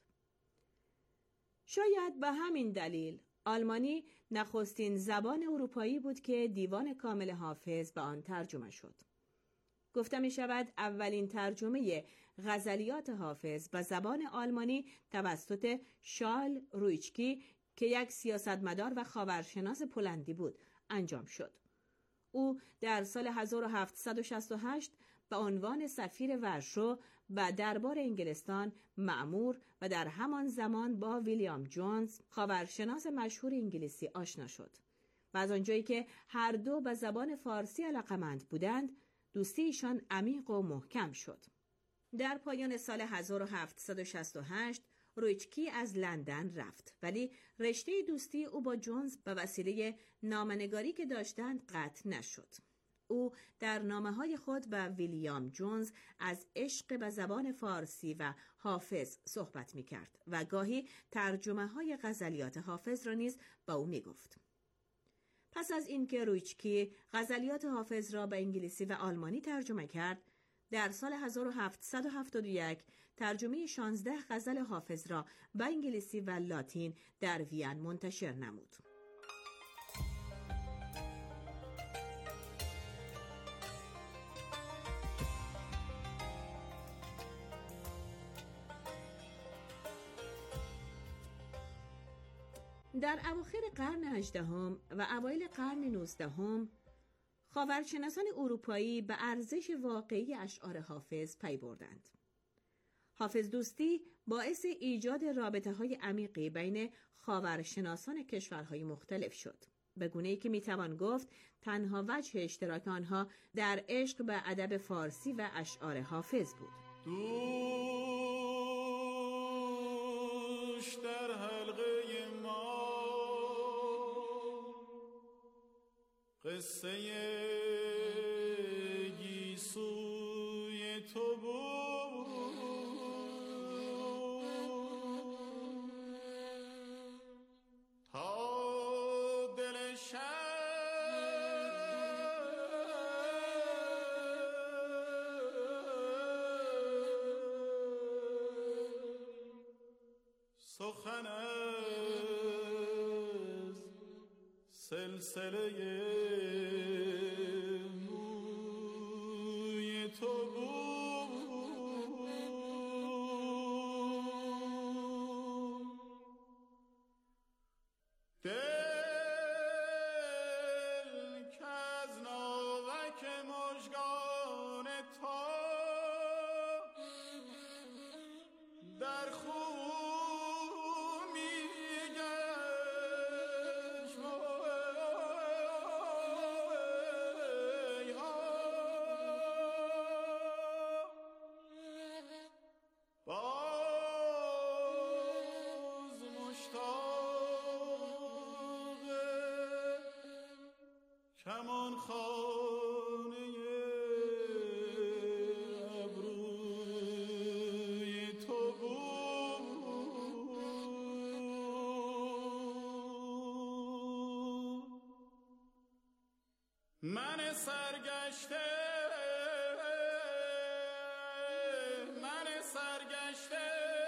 شاید به همین دلیل آلمانی نخستین زبان اروپایی بود که دیوان کامل حافظ به آن ترجمه شد. گفته می شود اولین ترجمه غزلیات حافظ به زبان آلمانی توسط شارل رویچکی که یک سیاستمدار و خاورشناس پولندی بود انجام شد. او در سال هزار و هفتصد و شصت و هشت به عنوان سفیر ورشو و دربار انگلستان مأمور و در همان زمان با ویلیام جونز خاورشناس مشهور انگلیسی آشنا شد و از آنجایی که هر دو به زبان فارسی علاقه‌مند بودند، دوستیشان عمیق و محکم شد. در پایان سال هزار و هفتصد و شصت و هشت رویچکی از لندن رفت، ولی رشته دوستی او با جونز به وسیله نامه‌نگاری که داشتند قطع نشد. او در نامه‌های خود با ویلیام جونز از عشق به زبان فارسی و حافظ صحبت می‌کرد و گاهی ترجمه‌های غزلیات حافظ را نیز با او می‌گفت. پس از اینکه رویچکی غزلیات حافظ را به انگلیسی و آلمانی ترجمه کرد، در سال هزار و هفتصد و هفتاد و یک ترجمه شانزده غزل حافظ را به انگلیسی و لاتین در وین منتشر نمود. در اواخر قرن هجدهم و اوایل قرن نوزدهم خاورشناسان اروپایی به ارزش واقعی اشعار حافظ پی بردند. حافظ دوستی باعث ایجاد رابطه‌های عمیقی بین خاورشناسان کشورهای مختلف شد، به گونه‌ای که میتوان گفت تنها وجه اشتراک آنها در عشق به ادب فارسی و اشعار حافظ بود. دوش در حلقه ما قصه گیسوی تو بود، تا دل شب سخن از سلسله موی تو بود. دل که از ناوک مژگان تو در خون میگشت، کمان خانه ابروی تو بود. من سرگشته من سرگشته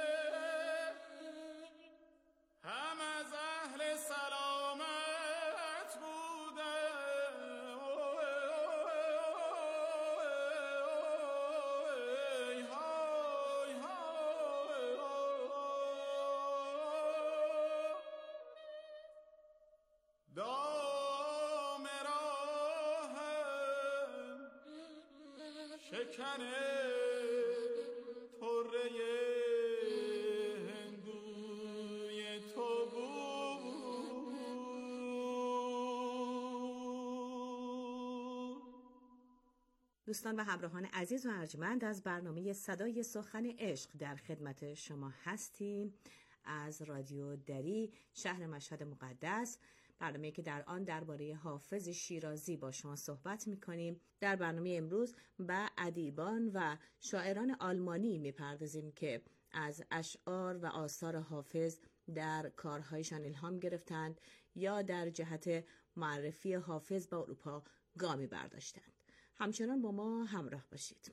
هم از اهل سلامت بودم. های های دام راهم شکنه طره هندوی تو بود. دوستان و همراهان عزیز و ارجمند، از برنامه صدای سخن عشق در خدمت شما هستیم از رادیو دری شهر مشهد مقدس، برنامه‌ای که در آن درباره حافظ شیرازی با شما صحبت می‌کنیم. در برنامه امروز به ادیبان و شاعران آلمانی می‌پردازیم که از اشعار و آثار حافظ در کارهایشان الهام گرفتند یا در جهت معرفی حافظ به اروپا گامی برداشتند. همچنان با ما همراه باشید.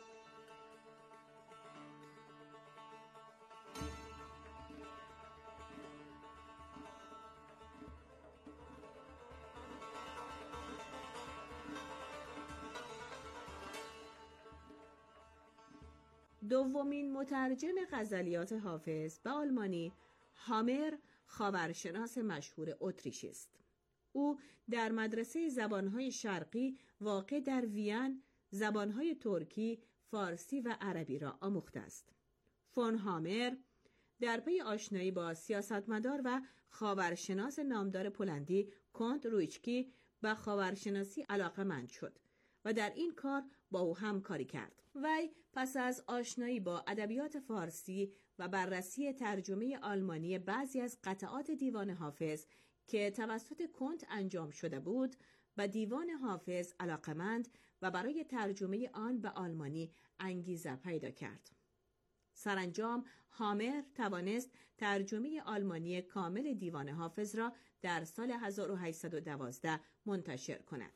دومین مترجم غزلیات حافظ به آلمانی هامر، خاورشناس مشهور اتریشی است. او در مدرسه زبانهای شرقی واقع در وین زبانهای ترکی، فارسی و عربی را آموخته است. فون هامر در پی آشنایی با سیاستمدار و خاورشناس نامدار پولندی کنت رویچکی به خاورشناسی علاقه‌مند شد و در این کار با او همکاری کرد. وی پس از آشنایی با ادبیات فارسی و بررسی ترجمه آلمانی بعضی از قطعات دیوان حافظ که توسط کنت انجام شده بود، به دیوان حافظ علاقه‌مند و برای ترجمه آن به آلمانی انگیزه پیدا کرد. سرانجام هامر توانست ترجمه آلمانی کامل دیوان حافظ را در سال هزار و هشتصد و دوازده منتشر کند.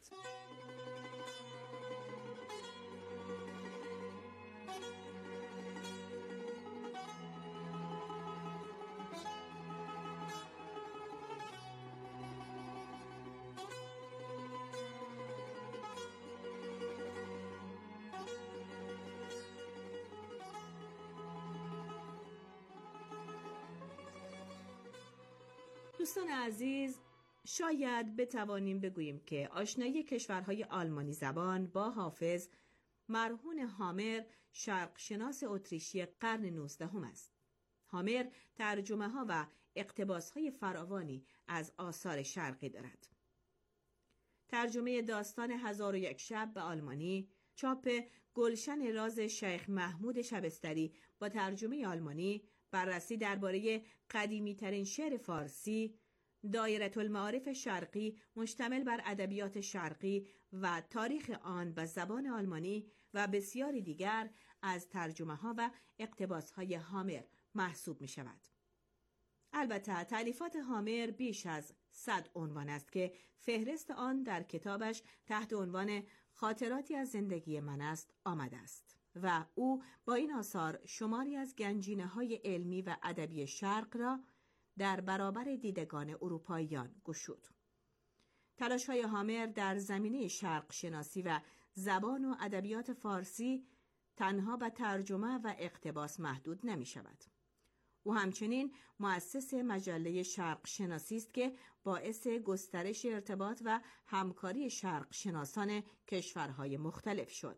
دوستان عزیز، شاید بتوانیم بگوییم که آشنایی کشورهای آلمانی زبان با حافظ مرهون هامر، شرقشناس اتریشی قرن نوزدهم است. هامر ترجمه ها و اقتباس های فراوانی از آثار شرقی دارد. ترجمه داستان هزار و یک شب به آلمانی، چاپ گلشن راز شیخ محمود شبستری با ترجمه آلمانی، بررسی درباره قدیمی ترین شعر فارسی، دایره المعارف شرقی مشتمل بر ادبیات شرقی و تاریخ آن به زبان آلمانی و بسیاری دیگر از ترجمه ها و اقتباس های هامر محسوب می شود. البته تألیفات هامر بیش از صد عنوان است که فهرست آن در کتابش تحت عنوان خاطراتی از زندگی من است آمده است و او با این آثار شماری از گنجینه‌های علمی و ادبی شرق را در برابر دیدگان اروپاییان گشود. تلاش‌های هامر در زمینه شرق شناسی و زبان و ادبیات فارسی تنها به ترجمه و اقتباس محدود نمی شود. او همچنین مؤسس مجله شرق شناسی است که باعث گسترش ارتباط و همکاری شرق شناسان کشورهای مختلف شد.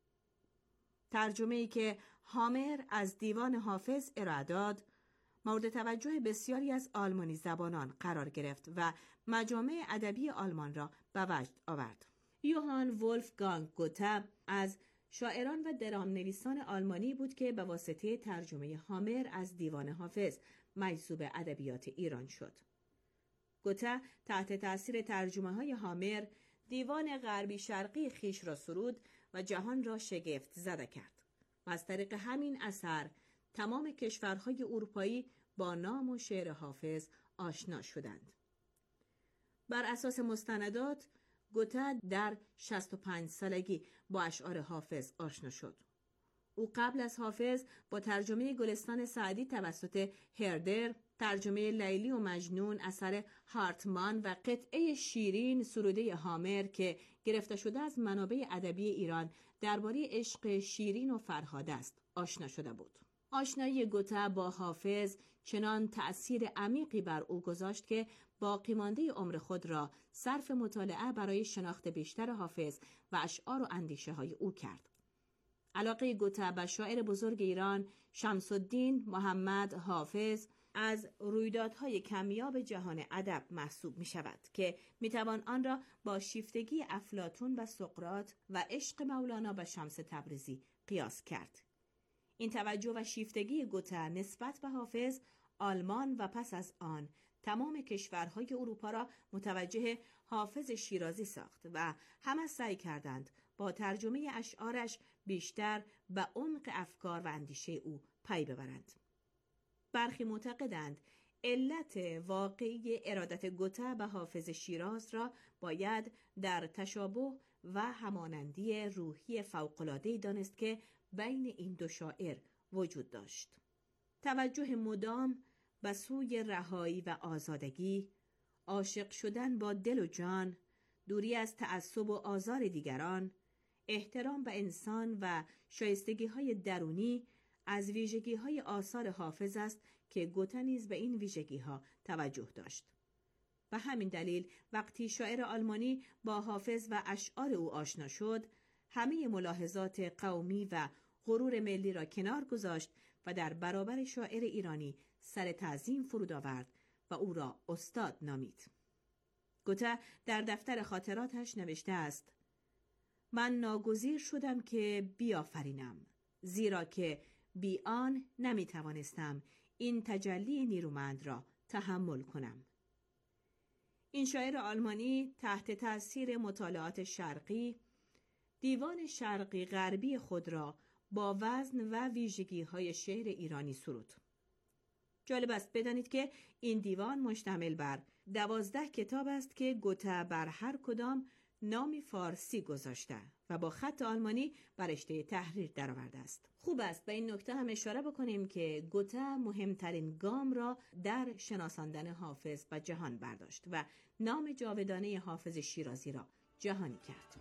ترجمه‌ای که هامر از دیوان حافظ ارائه داد، مورد توجه بسیاری از آلمانی زبانان قرار گرفت و مجامع ادبی آلمان را به وجد آورد. یوهان ولفگانگ گوته از شاعران و درام نویسان آلمانی بود که به واسطه ترجمه هامر از دیوان حافظ مجذوب ادبیات ایران شد. گوته تحت تأثیر ترجمه های هامر دیوان غربی شرقی خیش را سرود و جهان را شگفت زده کرد و از طریق همین اثر تمام کشورهای اروپایی با نام و شعر حافظ آشنا شدند. بر اساس مستندات گوته در شصت و پنج سالگی با اشعار حافظ آشنا شد. او قبل از حافظ با ترجمه گلستان سعدی توسط هردر، ترجمه لیلی و مجنون اثر هارتمان و قطعه شیرین سروده هامر که گرفته شده از منابع ادبی ایران درباره عشق شیرین و فرهاد است آشنا شده بود. آشنایی گوته با حافظ چنان تأثیر عمیقی بر او گذاشت که باقی مانده عمر خود را صرف مطالعه برای شناخت بیشتر حافظ و اشعار و اندیشه های او کرد. علاقه گوته به شاعر بزرگ ایران شمس الدین محمد حافظ از رویدادهای کمیاب جهان ادب محسوب می شود که می توان آن را با شیفتگی افلاطون و سقراط و عشق مولانا به شمس تبریزی قیاس کرد. این توجه و شیفتگی گوته نسبت به حافظ آلمان و پس از آن تمام کشورهای اروپا را متوجه حافظ شیرازی ساخت و همه سعی کردند با ترجمه اشعارش بیشتر به عمق افکار و اندیشه او پی ببرند. برخی معتقدند علت واقعی ارادت گوته به حافظ شیراز را باید در تشابه و همانندی روحی فوق‌العاده‌ای دانست که بین این دو شاعر وجود داشت. توجه مدام به سوی رهایی و آزادگی، عاشق شدن با دل و جان، دوری از تعصب و آزار دیگران، احترام به انسان و شایستگی‌های درونی از ویژگی‌های آثار حافظ است که گوته نیز به این ویژگی‌ها توجه داشت. به همین دلیل وقتی شاعر آلمانی با حافظ و اشعار او آشنا شد، همه ملاحظات قومی و غرور ملی را کنار گذاشت و در برابر شاعر ایرانی سر تعظیم فرود آورد و او را استاد نامید. گوته در دفتر خاطراتش نوشته است: من ناگزیر شدم که بیافرینم، زیرا که بی آن نمی توانستم این تجلی نیرومند را تحمل کنم. این شاعر آلمانی تحت تأثیر مطالعات شرقی دیوان شرقی غربی خود را با وزن و ویژگی‌های شعر ایرانی سرود. جالب است بدانید که این دیوان مشتمل بر دوازده کتاب است که گوته بر هر کدام نامی فارسی گذاشته و با خط آلمانی بر رشته تحریر درآورده است. خوب است به این نکته هم اشاره بکنیم که گوته مهمترین گام را در شناساندن حافظ به جهان برداشت و نام جاودانه حافظ شیرازی را جهانی کرد.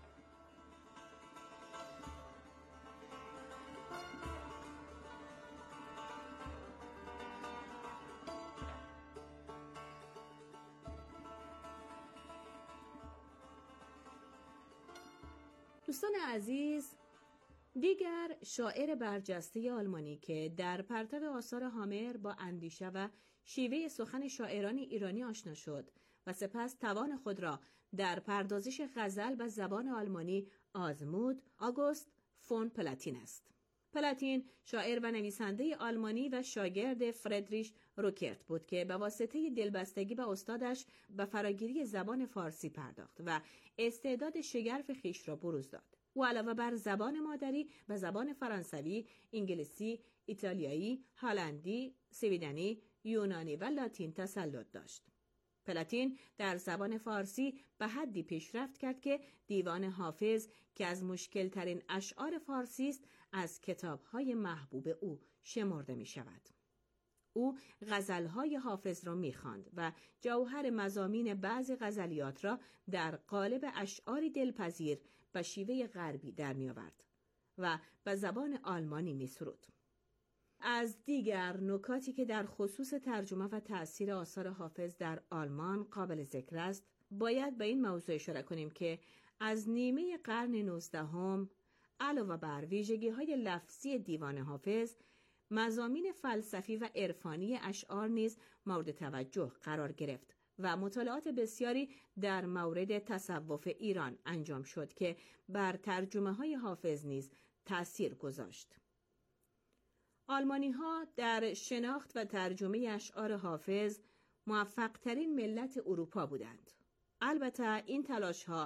دوستان عزیز، دیگر شاعر برجسته آلمانی که در پرتو آثار هامر با اندیشه و شیوه سخن شاعران ایرانی آشنا شد و سپس توان خود را در پردازش غزل به زبان آلمانی آزمود، آگوست فون پلاتین است. پلاتین شاعر و نویسنده آلمانی و شاگرد فردریش روکرت بود که به واسطه دلبستگی به استادش به فراگیری زبان فارسی پرداخت و استعداد شگرف خیش را بروز داد. او علاوه بر زبان مادری به زبان فرانسوی، انگلیسی، ایتالیایی، هلندی، سویدنی، یونانی و لاتین تسلط داشت. پلاتین در زبان فارسی به حدی پیشرفت کرد که دیوان حافظ که از مشکل‌ترین اشعار فارسی است، از کتاب‌های محبوب او شمرده می شود. او غزل‌های حافظ را می‌خواند و جوهر مضامین بعضی غزلیات را در قالب اشعاری دلپذیر به شیوه غربی در می‌آورد و به زبان آلمانی می‌سرود. از دیگر نکاتی که در خصوص ترجمه و تأثیر آثار حافظ در آلمان قابل ذکر است، باید به این موضوع اشاره کنیم که از نیمه قرن نوزدهم علاوه بر ویژگی‌های لفظی دیوان حافظ، مضامین فلسفی و عرفانی اشعار نیز مورد توجه قرار گرفت و مطالعات بسیاری در مورد تصوف ایران انجام شد که بر ترجمه‌های حافظ نیز تأثیر گذاشت. آلمانی‌ها در شناخت و ترجمه اشعار حافظ موفق‌ترین ملت اروپا بودند. البته این تلاش‌ها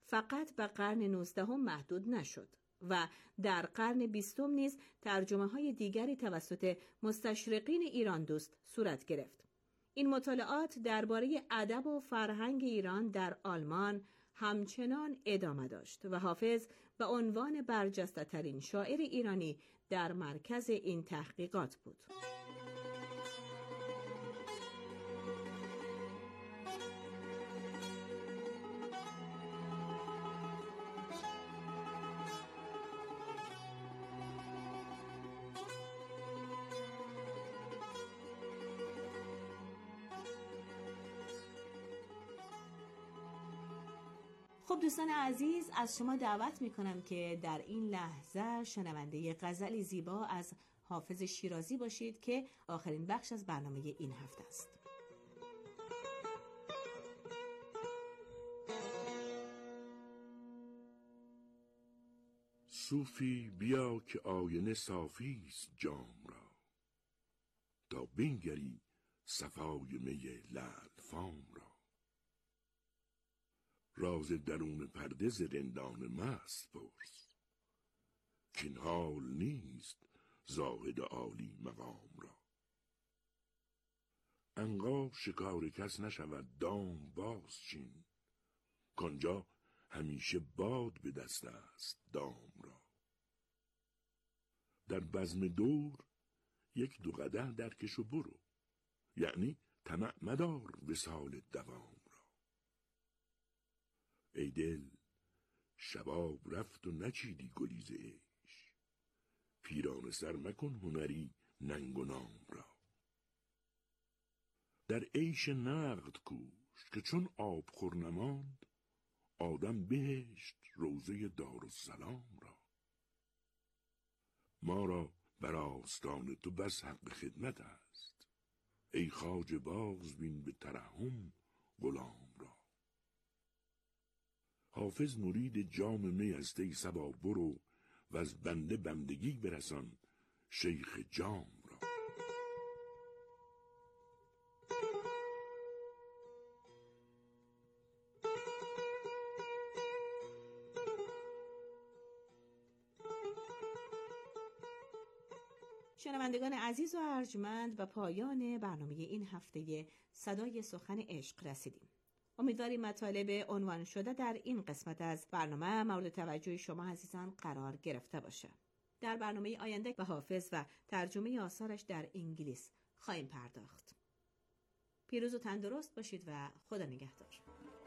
فقط به قرن نوزدهم محدود نشد و در قرن بیستم نیز ترجمه های دیگری توسط مستشرقین ایران دوست صورت گرفت. این مطالعات درباره ادب و فرهنگ ایران در آلمان همچنان ادامه داشت و حافظ به عنوان برجسته‌ترین شاعر ایرانی در مرکز این تحقیقات بود. خب دوستان عزیز، از شما دعوت میکنم که در این لحظه شنونده غزلی زیبا از حافظ شیرازی باشید که آخرین بخش از برنامه این هفته است. صوفی بیا که آینه صافیست جام را، تا بنگری صفای می لعل فام را. راز درون پرده ز رندان مست پرس، کاین حال نیست زاهد عالی مقام را. عنقا شکار کس نشود دام باز چین، کانجا همیشه باد به دست است دام را. در بزم دور یک دو قدح درکش و برو، یعنی طمع مدار وصال دوام را. ای دل شباب رفت و نچیدی گلی ز عشق، پیرانه سر مکن هنری ننگ و نام را. در عیش نقد کوش که چون آب خور نماند، آدم بهشت روضه دارالسلام را. ما را بر آستان تو بس حق خدمت است، ای خواجه باز بین به ترحم غلام را. حافظ مرید جام می است ای صبا برو، و از بنده بندگی برسان شیخ جام را. شنوندگان عزیز و ارجمند، به پایان برنامه این هفته صدای سخن عشق رسیدیم. امیدواریم مطالب عنوان شده در این قسمت از برنامه مورد توجه شما عزیزان قرار گرفته باشه. در برنامه آینده به حافظ و ترجمه آثارش در انگلیس خواهیم پرداخت. پیروز و تندرست باشید و خدا نگهدار.